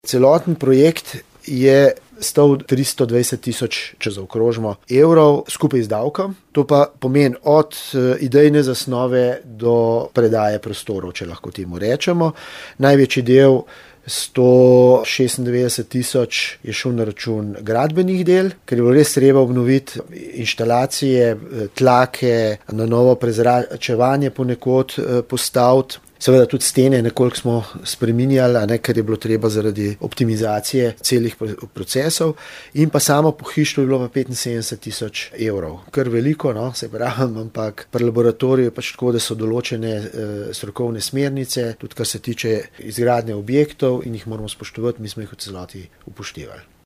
Celoten projekt je stal 320 tisoč, če zaokrožimo, evrov skupaj z davkom. To pa pomeni od idejne zasnove do predaje prostorov, če lahko temu rečemo. Največji del 196 tisoč je šel na račun gradbenih del, ker je bilo res treba obnoviti inštalacije, tlake, na novo prezračevanje ponekod postaviti. Seveda tudi stene nekoliko smo spreminjali, ker je bilo treba zaradi optimizacije celih procesov, in pa samo pohištvo je bilo pa 75 tisoč evrov. Kar veliko, se pravim, ampak pri laboratoriju je pač tako, da so določene strokovne smernice, tudi kar se tiče izgradnje objektov, in jih moramo spoštovati, mi smo jih v celoti upoštevali.